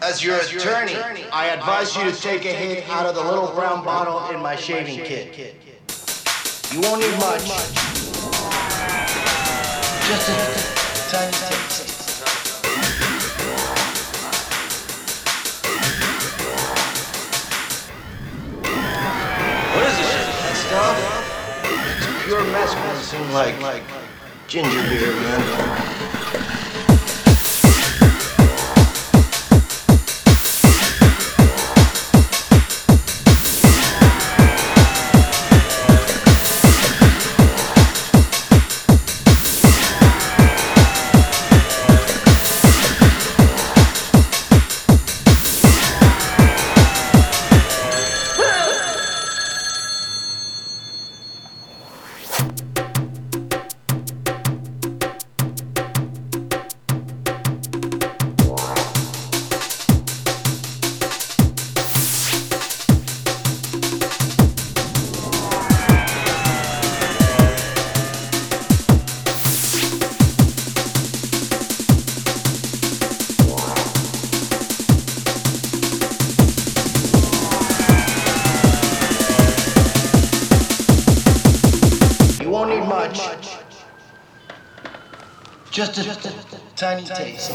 As your attorney, I advise you to take a hit out of the little brown bottle in my shaving kit. You won't need much. Just a tiny taste. What is this shit? That stuff? It's pure mescaline, like ginger beer, man. Won't need much. Just a tiny taste.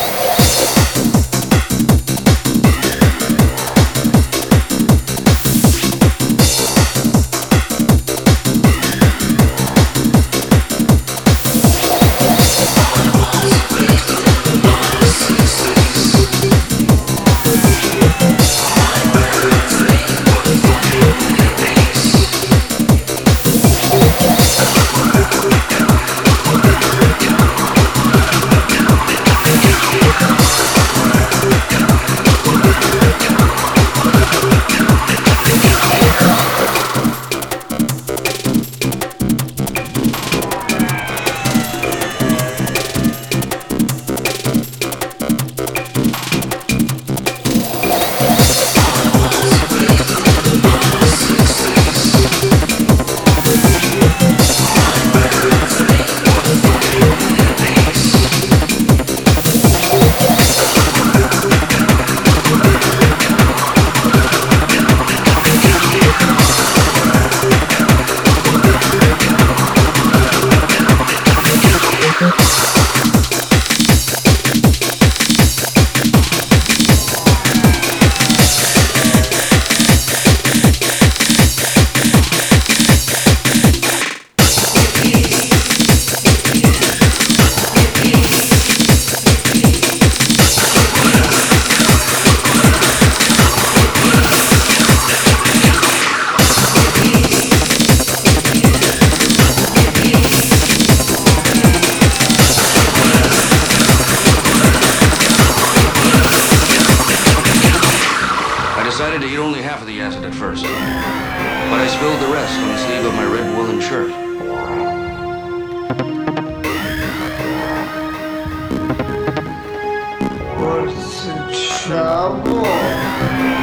I decided to eat only half of the acid at first, but I spilled the rest on the sleeve of my red woolen shirt. What's the trouble?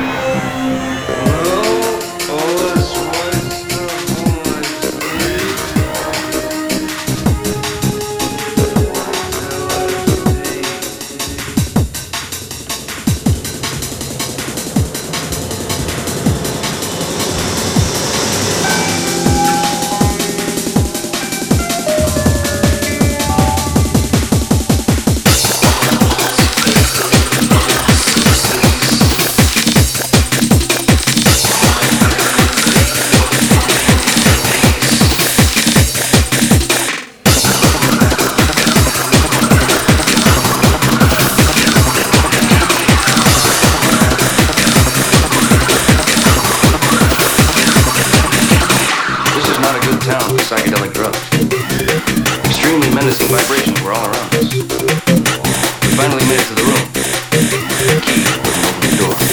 Town with psychedelic drugs. Extremely menacing vibrations were all around us. We finally made it to the room. The key wouldn't open the door.